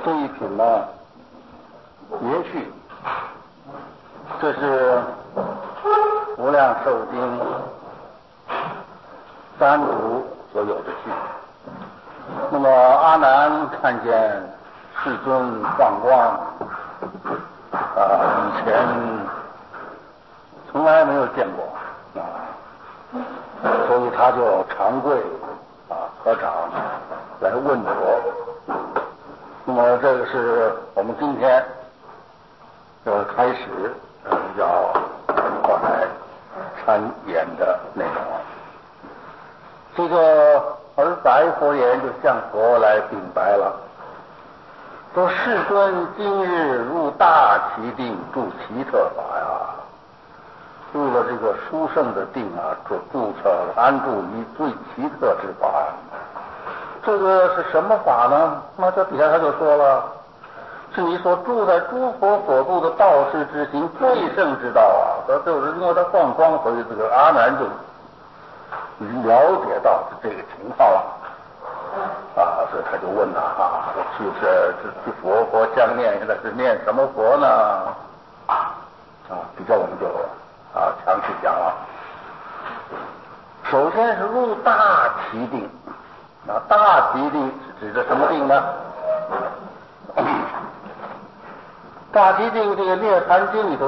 这一品呢，也许这是无量寿经三途所有的序。那么阿难看见世尊放光以前从来没有见过所以他就长跪合掌来问佛。那么这个是我们今天开始要来参演的内容。这个而白佛言就向佛来禀白了，说世尊今日入大奇定住奇特法呀，入了这个殊胜的定住安住于最奇特之法。这个是什么法呢？那这底下他就说了，是你所住在诸佛所住的道士之行最胜之道就是因为他放光，所以这个阿难就了解到这个情况了所以他就问去佛相念，现在是念什么佛呢？比较我们就详细讲了。首先是入大奇定。大奇定是指的什么定呢？大奇定这个涅盘经里头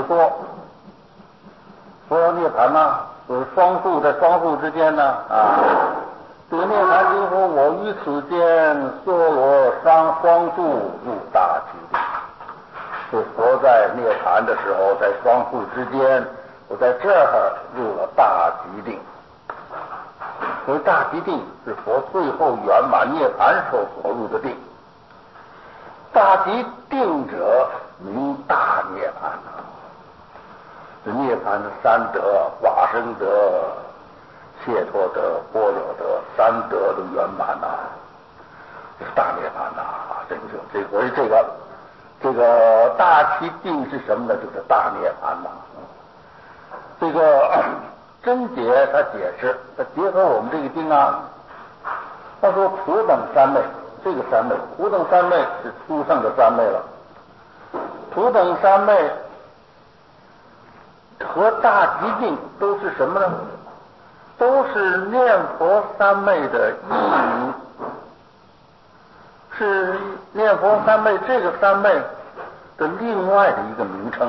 说涅盘就是双树，在双树之间呢这个涅盘经说，我于此间梭罗双树入大奇定。是佛在涅盘的时候，在双树之间，我在这儿入了大奇定。所以大奇定是佛最后圆满涅盘时候所入的定。大奇定者名大涅盘这涅盘的三德：法身德、解脱德、般若德，三德的圆满这是大涅盘所以这个大奇定是什么呢？就是大涅盘这个真解他解释，他结合我们这个经他说普等三昧，这个三昧普等三昧是殊胜的三昧了。普等三昧和大极定都是什么呢？都是念佛三昧的意义，是念佛三昧这个三昧的另外的一个名称。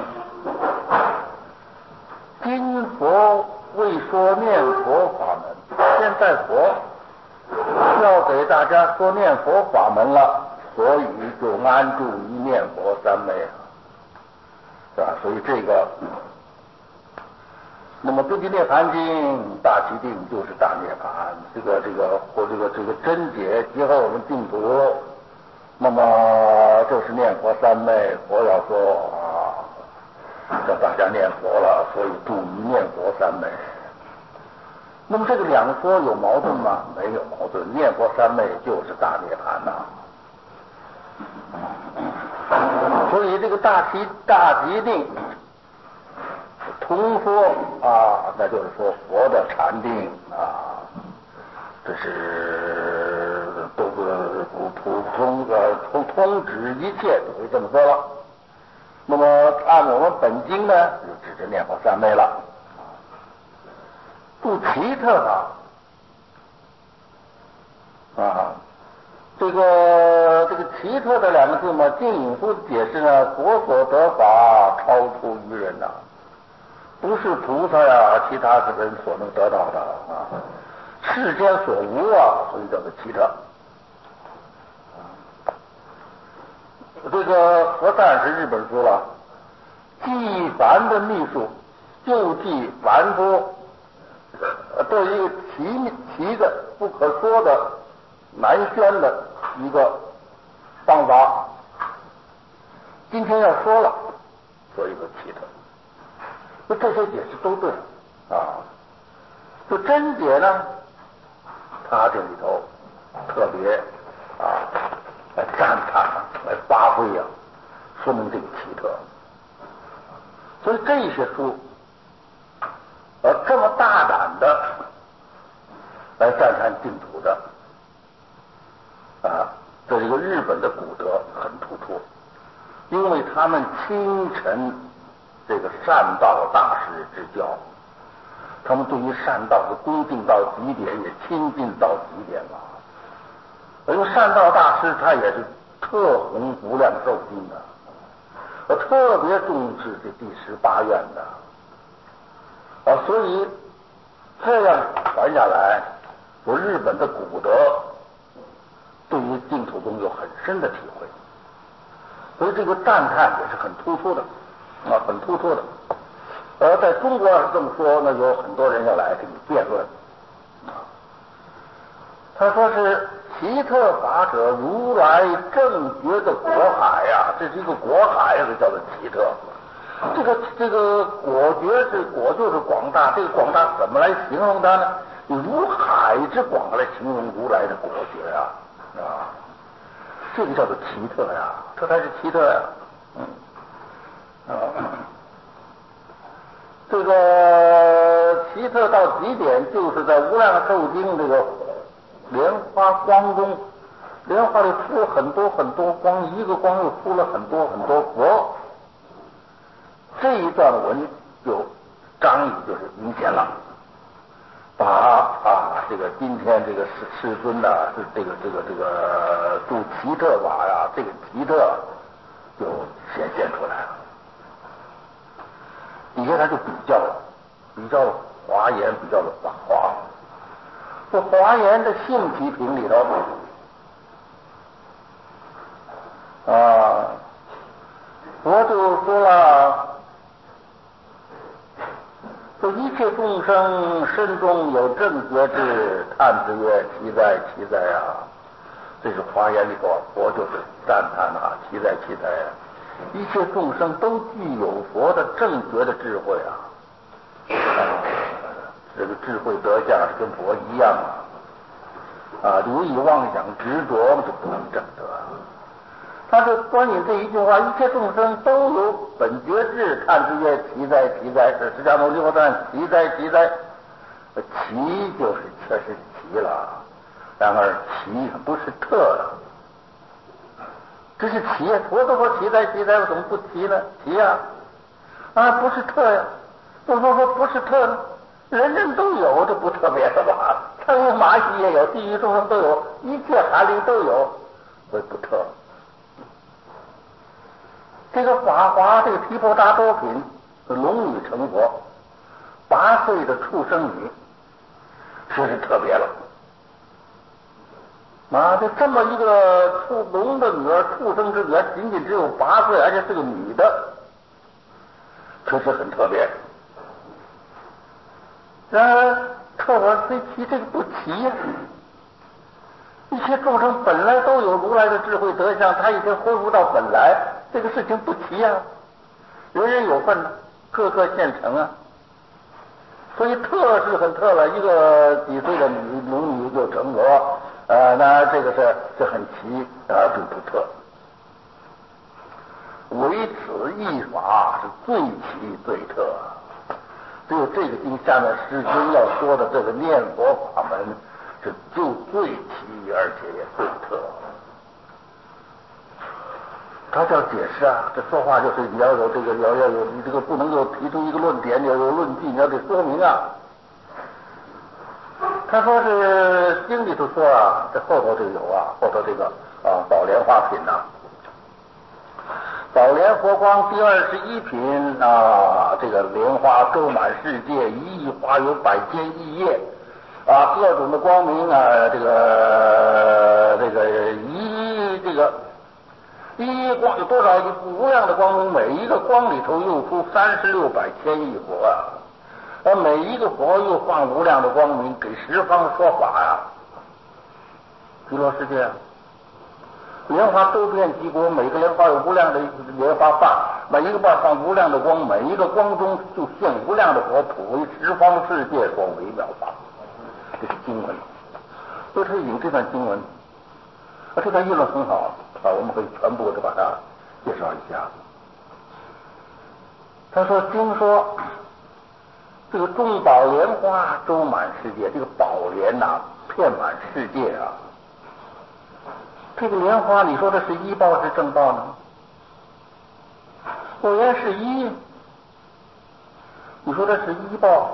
今佛未说念佛法门，现在佛要给大家说念佛法门了，所以就安住于念佛三昧所以这个那么根据涅盘经，大奇定就是大涅盘，这个真解结合我们净土，那么就是念佛三昧。佛要说叫大家念佛了，所以住于念佛三昧。那么这个两说有矛盾吗？没有矛盾，念佛三昧就是大涅盘所以这个大奇定同说那就是说佛的禅定这是都是通指一切，都可以这么说了。那么按我们本经呢，就指着念佛三昧了。住奇特法这个奇特的两个字嘛，净隐书解释呢，佛所得法超出于人不是菩萨其他的人所能得到的世间所无所以叫做奇特。这个和善是日本书了，记凡的秘术，救济凡夫，对一个奇的不可说的难宣的一个方法。今天要说了，所以说奇特。那这些解释都对就真解呢，他这里头特别来赞叹来发挥说明这个奇特。所以这些书这么大胆的来赞叹净土的这这个日本的古德很突出，因为他们亲承这个善道大师之教，他们对于善道的恭敬到极点，也亲近到极点了。因为善道大师他也是特弘无量寿经的，特别重视这第18愿的，所以这样传下来，说日本的古德对于净土宗有很深的体会，所以这个赞叹也是很突出的很突出的。而在中国要是这么说，那有很多人要来跟你辩论他说是奇特法者，如来正觉的果海呀，这是一个果海，这叫做奇特。这个果觉是果，就是广大，这个广大怎么来形容它呢？如海之广来形容如来的果觉这个叫做奇特呀，这才是奇特呀。这个奇特到极点，就是在无量寿经这个莲花光中，莲花里出了很多很多光，一个光又出了很多很多佛。这一段文就张义就是明显了，把这个今天这个世尊呢，是这个度奇特法呀，这个奇特就显现出来了。底下他就比较了华严，比较了法华。这华严的性体品里头佛就说了，说一切众生身中有正觉智，叹之曰：其在其在啊！这是华严里头，佛就是赞叹其在其在啊！一切众生都具有佛的正觉的智慧这个智慧德相是跟佛一样如以妄想执着就不能证得。他就关于这一句话，一切众生都有本觉智，看之曰：其在其在。这释迦牟尼佛赞其在其在，其就是确实其了，然而其不是特了。这是其，佛都说其在其在，为什么不其呢？其不是特呀。为什么说不是特呢？人人都有，这不特别的吧？苍蝇蚂蚁也有，地狱众生都有，一切含灵都有，所以不特。这个法华，这个毗婆达多品，龙女成佛，8岁的畜生女，这是特别了。就这么一个龙的女儿，畜生之女儿，仅仅只有8岁，而且是个女的，确实很特别。然而特而非其，这个不齐呀。一切众生本来都有如来的智慧德相，他已经恢复到本来，这个事情不齐呀。人人有份，个个现成所以特是很特了，一个几岁的龙女就成佛，那这个是很奇并不特。唯此一法是最奇最特，只有这个经下面师兄要说的这个念佛法门是就最奇，而且也最特。他叫解释这说话就是你要有这个，要有你这个不能够提出一个论点，你要有论据，你要得说明他说是经里头说这后头这个有后头这个宝莲花品宝莲佛光第21品这个莲花周满世界，1亿花有100千亿叶各种的光明一光有多少无量的光明，每一个光里头又出3600千亿佛而每一个佛又放无量的光明给十方说法极乐世界莲花周遍极国，每个莲花有无量的莲花瓣，每一个瓣放无量的光，每一个光中就现无量的佛，普为十方世界所微妙法。这是经文，所以他引这段经文这段议论很好我们可以全部的把它介绍一下。他说经说这个众宝莲花周满世界，这个宝莲遍满世界这个莲花，你说这是医报是正报呢？果然是医，你说这是医报，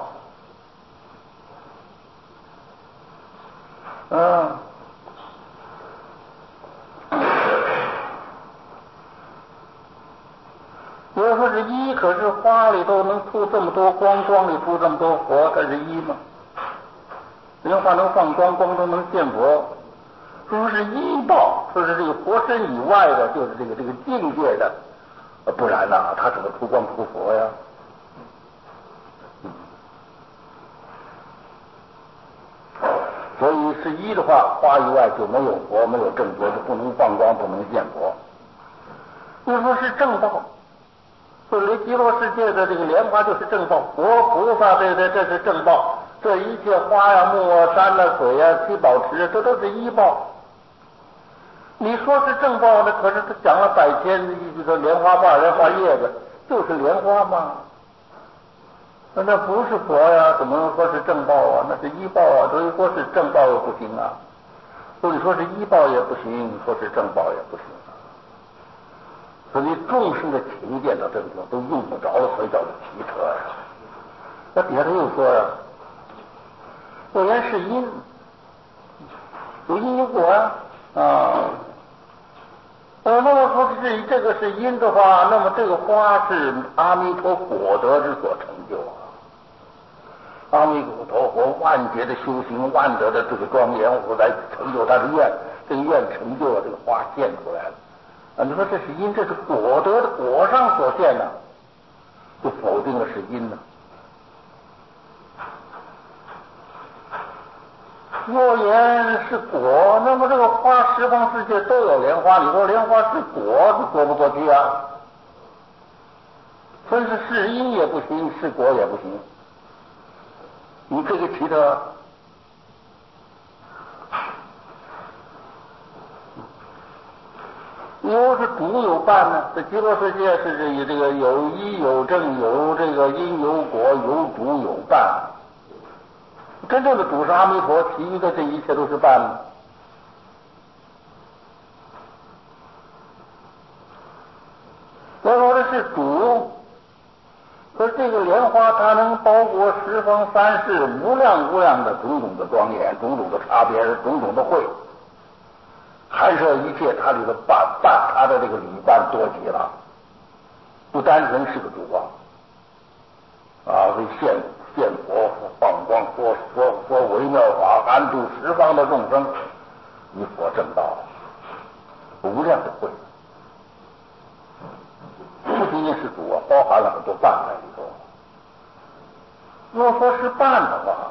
你要说是医，可是花里头能出这么多光，光里出这么多佛，它是医吗？莲花能放光，光中能见佛。说是医报，说是这个佛身以外的，就是这个境界的，不然呐，他怎么出光出佛呀？所以是医的话，花以外就没有佛，没有正觉，就不能放光，不能见佛。就说是正报，说离极乐世界的这个莲花就是正报，佛菩萨这是正报，这一切花呀、木啊、山啊、水呀、七宝池，这都是医报。你说是正报的，可是他讲了百千这个莲花瓣、莲花叶子，就是莲花吗？那不是佛呀，怎么能说是正报啊？那是医报啊，所以说是正报又不行啊。所以说是医报也不行，说是正报也不行。所以众生的情见到这个地方都用不着了，所以叫做奇特呀。那底下他又说呀，果然是因，有因有果呀那么说是这个是因的话，那么这个花是阿弥陀果德之所成就啊。阿弥陀佛万劫的修行，万德的这个庄严，我来成就他的愿，这个愿成就了，这个花现出来了啊！你说这是因，这是果德的果上所现呢，就否定了是因呢。若言是果，那么这个花十方世界都有莲花，你说莲花是果，你说不过去啊。所以是因也不行，是果也不行。你这个提的，你要是主有伴呢？这极乐世界是这个有因有正，有这个因有果，有主有伴。真正的主是阿弥陀，其余的这一切都是伴。要说的是主，可是这个莲花它能包裹十方三世无量无量的种种的庄严，种种的差别，种种的慧，含摄一切，它这个伴它的这个礼伴多极了，不单纯是个主为现佛放光，说微妙法，安住十方的众生，以佛正道，无量的慧，不仅仅是主包含了很多伴在里头。若说是伴的话，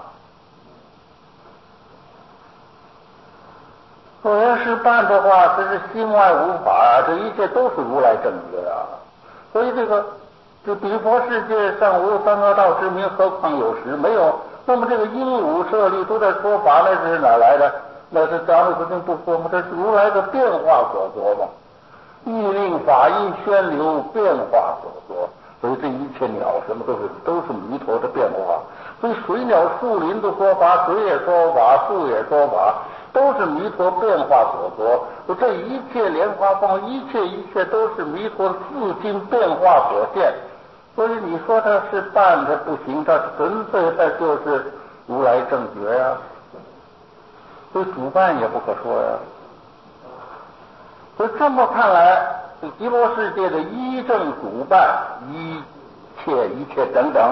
若要是伴的话，这是心外无法这一切都是如来正觉所以这比佛世界上无三恶道之名，何况有时没有？那么这个鹦鹉舍利都在说法，那是哪来的？那是咱们昨天不说吗？这是如来的变化所作嘛。意令法音宣流，变化所作。所以这一切鸟什么都是弥陀的变化。所以水鸟树林的说法，水也说法，树也说法，都是弥陀变化所作。这一切莲花放，一切都是弥陀自心变化所现。所以你说它是伴，它不行，它纯粹它就是如来正觉呀。所以主伴也不可说呀。所以这么看来，这极乐世界的一正主伴，一切等等，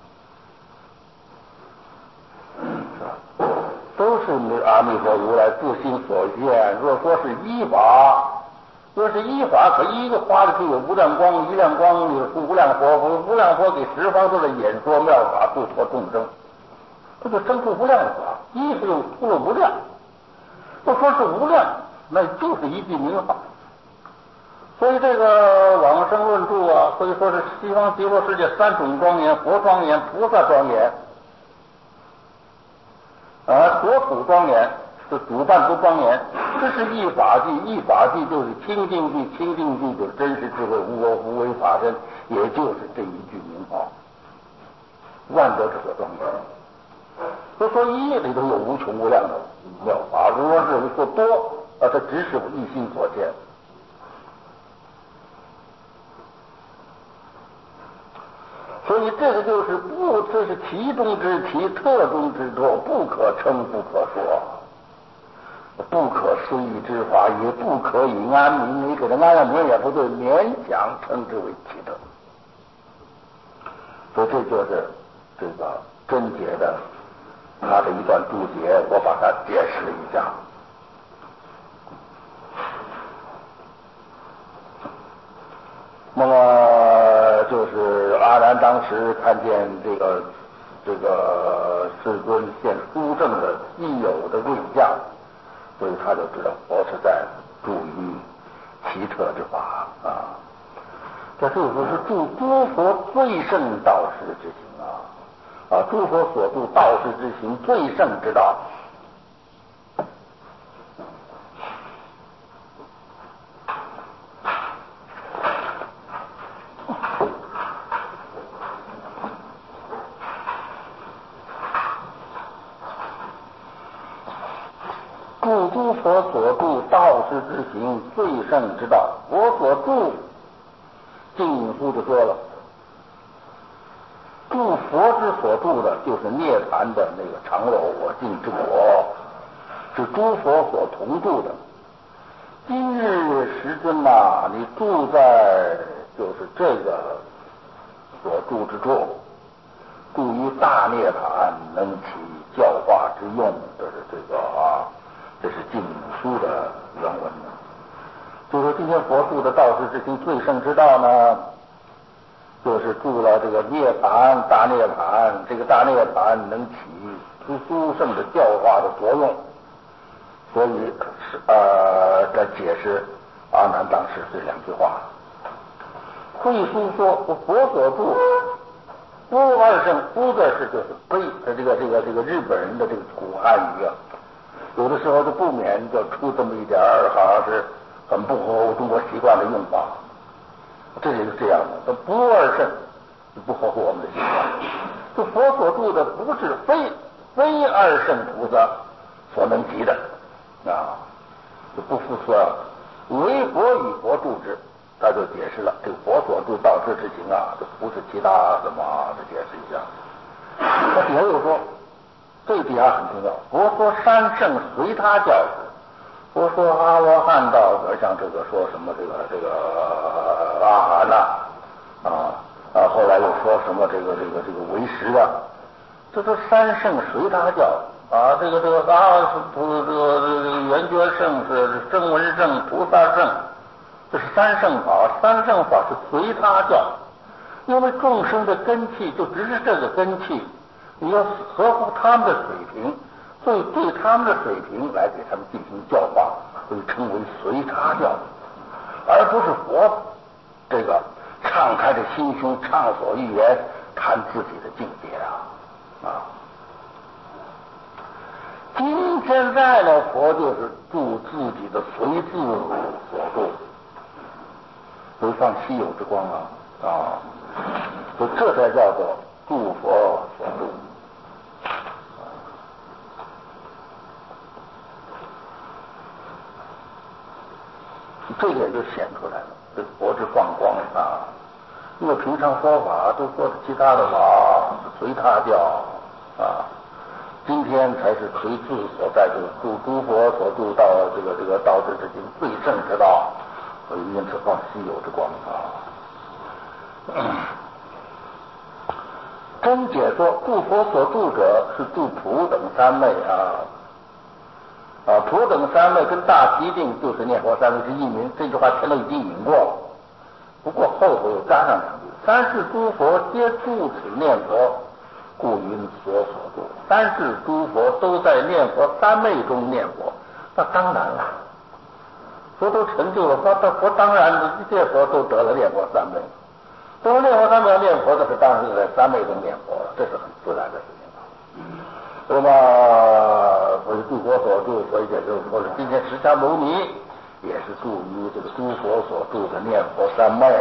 都是阿弥陀如来自心所现。若说是依法，若是依法，可一个花里就有无量光，一量光有出无量佛，无量佛给十方都在演说妙法，度脱众生，这就生出无量的法。一是又出了无量，不说是无量，那就是一句名号。所以这个往生论著所以说是西方极乐世界三种庄严：佛庄严、菩萨庄严，所处庄严，这主伴都庄严。这是一法纪，一法纪就是清净纪，清净纪就是真实智慧，无我无为法身，也就是这一句名号，万德之所庄严。所以说一里头有无穷无量的妙法，如果是说多， 它只是一心所见。所以这个就是不，这是其中之其，特中之特，不可称，不可说，不可思议之法，也不可以安名。你给它安上名也不对，勉强称之为奇特。所以这就是这个真解的他的一段注解，我把它解释一下。那么就是阿难当时看见这个世尊现殊胜的稀有的瑞相，所以他就知道佛是在助于奇特之法啊。这就是说是助诸佛最胜道士之行啊，诸佛所助道士之行最胜之道。助诸佛所助道士之行最胜之道，佛所助，经书就说了，助佛之所助的，就是涅槃的那个常有我净之果，是诸佛所同住的。今日时尊呐，你住在就是这个所住之处，住于大涅槃，能起教化之用，这是这个这是经书的原文。就说今天佛住的道士之行最胜之道呢，就是住了这个涅槃大涅槃，这个大涅槃能起殊胜的教化的作用。所以在解释阿难当时这两句话。会书说佛所住不二圣，不字是就是悲，这个日本人的这个古汉语啊，有的时候就不免就出这么一点好像是很不合乎中国习惯的用法。这也是这样的，不二圣不合乎我们的习惯。就佛所住的不是非二圣菩萨所能及的就不复说唯佛与佛住之，他就解释了这个佛所住道士之行这不是其他什么这解释一下。他底下又说，这个底下很重要，佛说三圣随他教时，佛说阿罗汉道者，像这个说什么这个阿含后来又说什么这个为实这都三圣随他教这个圆觉圣是声闻圣、菩萨圣，这是三圣法。三圣法是随他教，因为众生的根器就只是这个根器，你要合乎他们的水平，所以对他们的水平来给他们进行教化，所以称为随他教，而不是佛这个敞开着心胸，畅所欲言，谈自己的境界现在呢，佛就是助自己的随自所助，回放稀有之光所以这才叫做助佛所助。这点就显出来了，这佛之放光因为平常说法都说的其他的法随他教今天才是随自所在，就是诸佛所助道这个道士之行最胜之道，所以因此放稀有之光真解说助佛所助者是助普等三昧普等三昧跟大齐定就是念佛三昧是一名，这句话前头已经引过了，不过后头又加上两句，三世诸佛皆助此念佛，故云佛所助。三世诸佛都在念佛三昧中念佛，那当然了，佛都成就了，佛当然一切佛都得了念佛三昧，都是念佛三昧念佛的是当然是在三昧中念佛了，这是很自然的事情那么所以诸佛所助，所以也就是说是今天释迦牟尼也是助于这个诸佛所助的念佛三昧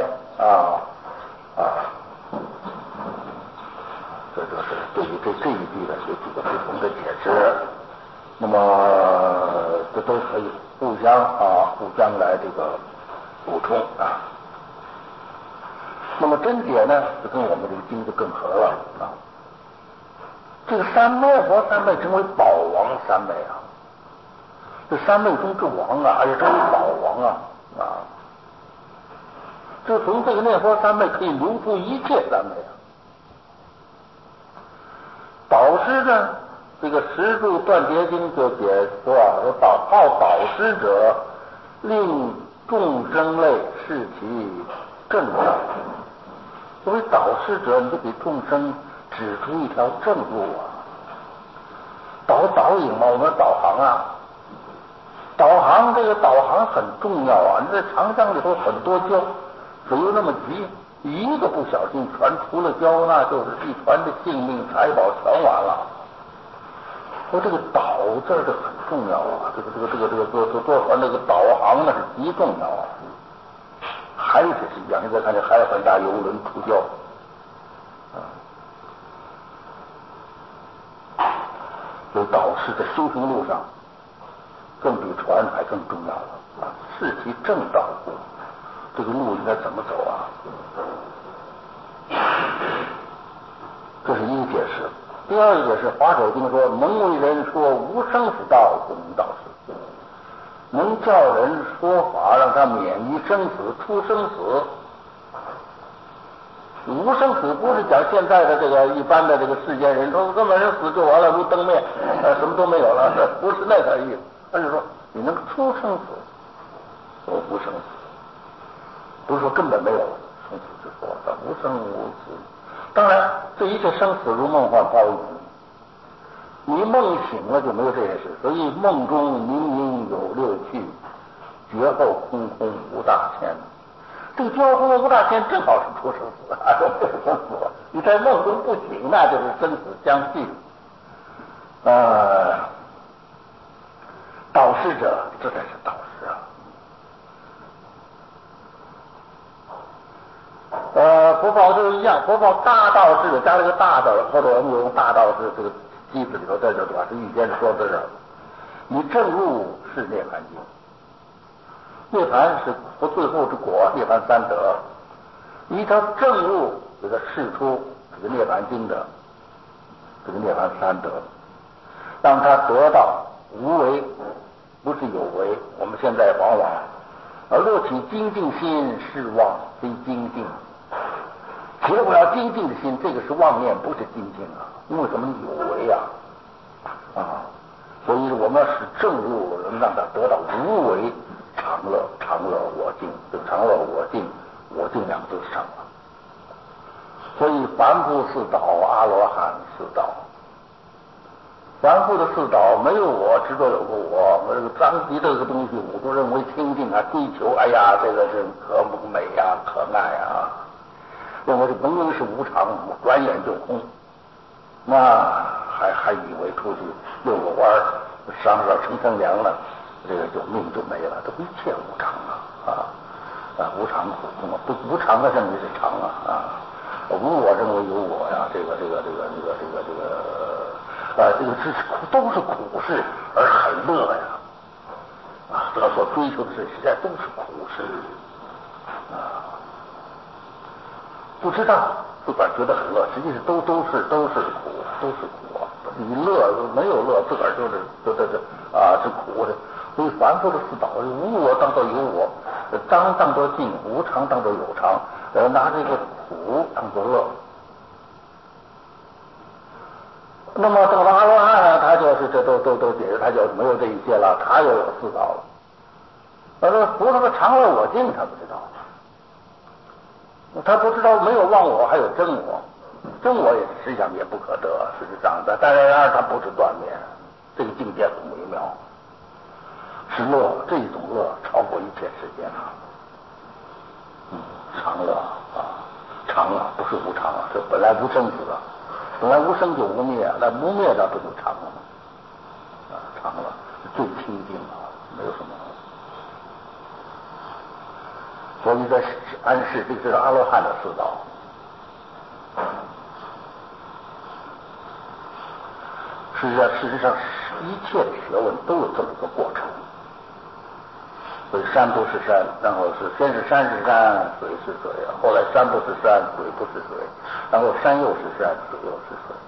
这就是对于这一句的有几个不同的解释那么这都可以互相来这个补充啊。那么真解呢，就跟我们这个经就更合了啊。这个灭佛三昧称为宝王三昧啊，这三昧中之王啊，而且称为宝王啊。就从这个念佛三昧可以流出一切三昧啊。导师呢，这个十住断结经就解说啊，好导师者，令众生类视其正道。作为导师者，你就给众生指出一条正路啊。导引嘛，我们导航啊，这个导航很重要啊。你在长江里头很多礁，水又那么急，一个不小心船出了礁，那就是一船的性命财宝全完了。说这个导字儿很重要啊，这个坐船这个导航那是极重要啊。海水是一样，你再看这海很大游轮出礁所以导师在修行路上更比船还更重要了啊！视其正道，这个路应该怎么走啊？这是一个解释。第二个解释，华首经说，能为人说无生死道，不名导师；能叫人说法，让他免于生死，出生死。无生死不是讲现在的这个一般的这个世间人说根本人死就完了，如灯灭，什么都没有了，不是那个意思。而是说你能出生死，说无生死，不是说根本没有生死之说，但无生无死。当然，这一切生死如梦幻泡影，你梦醒了就没有这些事，所以梦中明明有六趣，觉后空空无大千。这个觉后空空无大千正好是出生死啊，没有生死。你在梦中不醒，那就是生死相继。导师者，这才是导师啊。佛法就是一样，佛法大道士加了个大字，或者我们用大道士这个机子里头在这把这预先说到这儿。你正入是涅槃境，涅槃是佛最后之果，涅槃三德。依他正入给他示出这个涅槃经的这个涅槃三德，让他得到无为。不是有为，我们现在往往若起精进心，是妄非精进。起了我要精进的心，这个是妄念，不是精进啊。因为什么有为啊？所以我们要使正入，让他得到无为常乐，常乐我净。这常乐我净，我净两个字上了。所以凡夫四道，阿罗汉四道。凡夫的四道没有我，执着有个我这个脏极这个东西，我都认为清净啊，追求这个是可美啊，可爱啊，认为这本应是无常，转眼就空，那还以为出去遛个弯儿，上乘凉了，这个命就没了，这一切无常无常苦不无常的认为是常无我认为有我呀，这个都是苦事，而很乐呀！这所追求的事，实在都是苦事不知道自个儿觉得很乐，实际上都是苦，都是苦。你乐没有乐，自个儿是苦的。所以凡夫的四道，无我当作有我，当作静，无常当作有常，拿这个苦当作乐。那么到了阿罗汉呢，他就是这都解释，他就没有这一些了，他又有四道了。他说菩萨的常乐我净，他不知道，他不知道没有忘我，还有真我，真我也实际上也不可得，事实上但然他不是断灭，这个境界很微妙，是乐，这种乐超过一切世间常乐常不是无常这本来无生死本来无生就无灭，那无灭的不就常了吗？常了，最清净没有什么。所以在安世，这是阿罗汉的四道。事实上， 一切的学问都有这么一个过程。所以山不是山，然后先是山是山，水是水，后来山不是山，水不是水，然后山又是山，水又是水。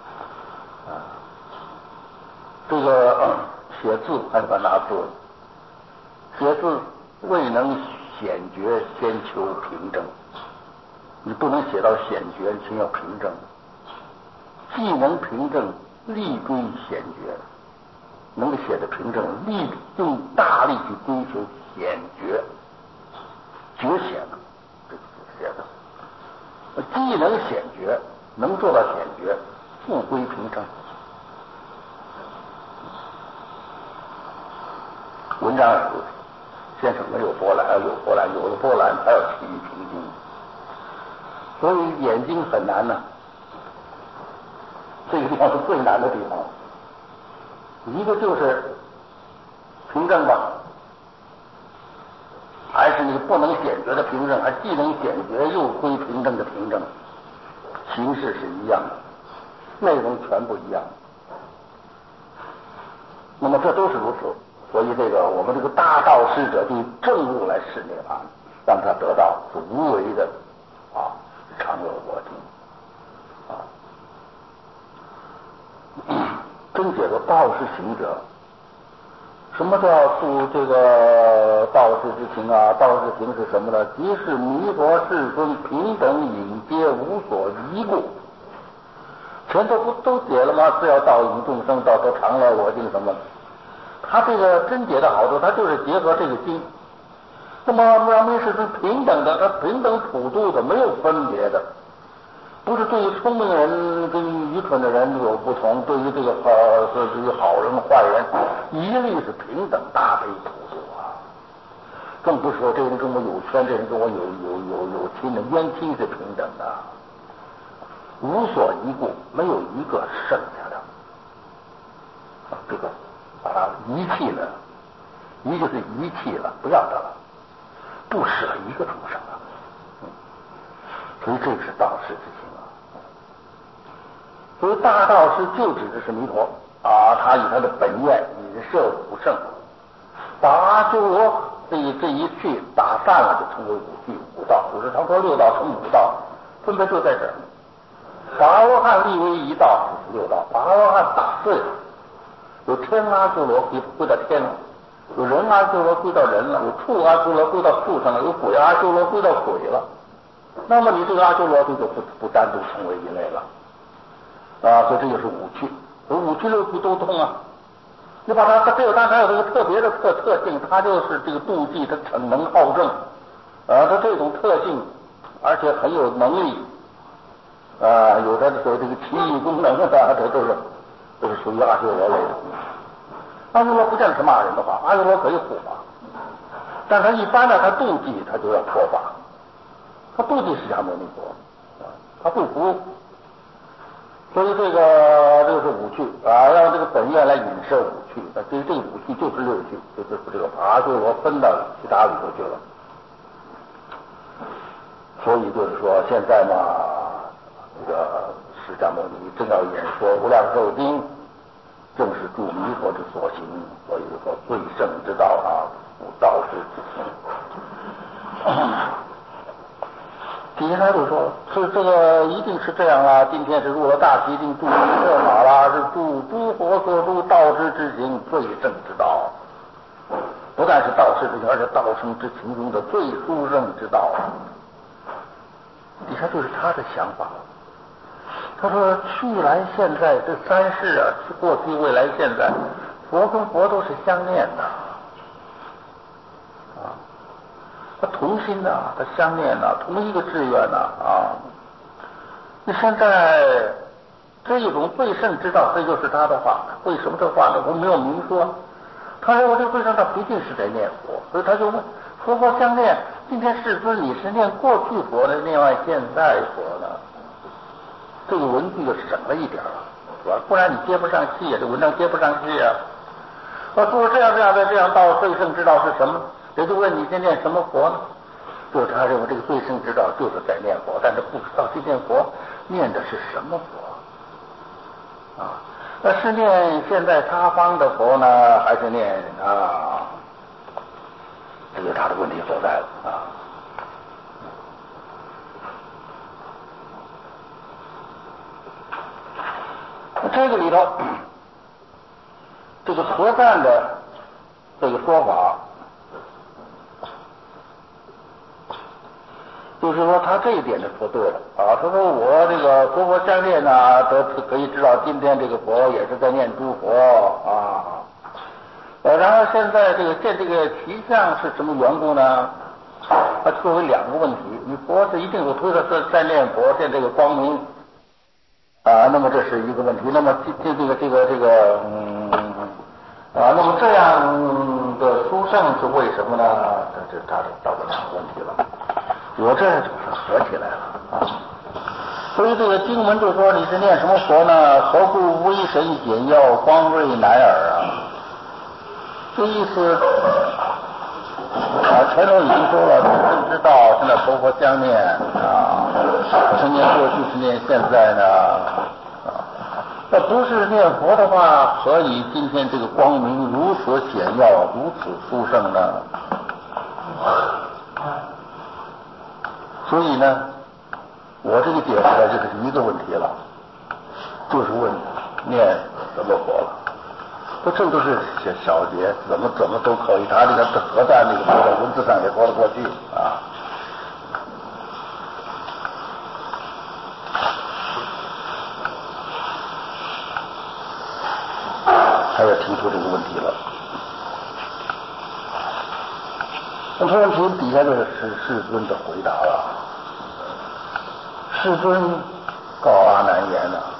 这个写字还得拿字，写字未能显绝，先求平正。你不能写到显绝，先要平正。既能平正，力追显绝。能够写的平正，用大力去追求显绝，绝显了，这个写的。既能显绝，能做到显绝，复归平正。文章也如此，先生没有波澜，有波澜，有了波澜，才要趋于平静。所以眼睛很难呢，这个地方是最难的地方。一个就是平正吧，还是你不能显绝的平正，还既能显绝又归平正的平正，形式是一样的，内容全部一样。那么这都是如此，所以这个我们这个大道师者对正悟来示涅槃，让他得到是无为的常乐我听真解说道是行者，什么叫度这个道士之情啊？道士行是什么呢？即是弥陀世尊平等引接，无所依故。前头不都解了吗？是要道引众生，到头常乐我净什么？他这个真解的好处，他就是结合这个经。那么让弥世尊平等的，他平等普度的，没有分别的。不是对于聪明人跟愚蠢的人有不同，对于这个对于好人坏人，一律是平等大悲普度啊。更不是说这人跟我有权，这人跟我有亲的，冤亲是平等的，无所依故，没有一个剩下的。这个把它遗弃了，一就是遗弃了，不要它了，不舍一个众生了。所以这个是道士之心。所以大道师就指的是弥陀他以他的本愿引摄五圣，把阿修罗这一去打散了，就成为五趣五道。古时常说六道成五道，分别就在这儿。把阿罗汉立为一道，就是六道。把阿罗汉打碎了，有天阿修罗归到天了，有人阿修罗归到人了，有畜阿修罗归到畜生了，有鬼阿修罗归到鬼了。那么你这个阿修罗就不单独成为一类了。所以这就是五趣，五趣六趣都通啊。你把它这个当然有这个特别的特性，它就是这个妒忌，它逞能好胜，它这种特性，而且很有能力，有它的所谓这个奇异功能这都是属于阿修罗类的。阿修罗不见得是骂人的话，阿修罗可以护法，但他一般呢，他妒忌，他就要破法，他妒忌释迦牟尼佛，他不服。所以这个就是五趣让这个本愿来引摄五趣，这个五趣就是六趣，就是这个把阿修罗分到其他里头去了。所以就是说，现在嘛，这个释迦牟尼正要演说无量寿经，正是助弥陀之所行，所以说最胜之道道是之行。底下就说是这个一定是这样啦，今天是入了大奇经，助佛法啦，是助诸佛所助道之行最胜之道，不但是道士之行，而且道生之情中的最殊胜之道。底下就是他的想法，他说去来现在这三世过去未来现在，佛跟佛都是相念的他同心他相念同一个志愿那现在这一种最胜之道，这就是他的话。为什么这话呢？我没有明说。他说我这最胜道一定是在念佛，所以他就问佛佛相念，今天世尊你是念过去佛的，另外现在佛呢？这个文句就省了一点是吧？不然你接不上气这文章接不上去说这样道最胜之道是什么？也就问你在念什么佛呢？就是他认为这个最胜之道就是在念佛，但是不知道这念佛念的是什么佛是念现在他方的佛呢，还是念这个他的问题所在了啊。这个里头，这个合赞的这个说法，就是说他这一点就说对了啊。他说我这个佛佛相念呢，都可以知道今天这个佛也是在念诸佛啊。然后现在这个见这个奇相是什么缘故呢？它作为两个问题，你佛是一定有推的是在念佛见这个光明啊，那么这是一个问题。那么那么这样的殊胜是为什么呢？这他到了两个问题了。我这合起来了啊。所以这个经文就说你是念什么佛呢？何故威神显耀，光瑞乃尔啊？这意思前头已经说了，真知道现在佛佛相念啊，是念过去是念现在呢那不是念佛的话，何以今天这个光明如此显耀，如此殊胜呢？所以呢，我这个解释呢就是一个问题了，就是问念什么佛了。这都是小节，怎么都可以。他这个核弹那个在文字上也说得过去啊。他也提出这个问题了。那这问题底下就是世尊的回答了。世尊告阿难言了。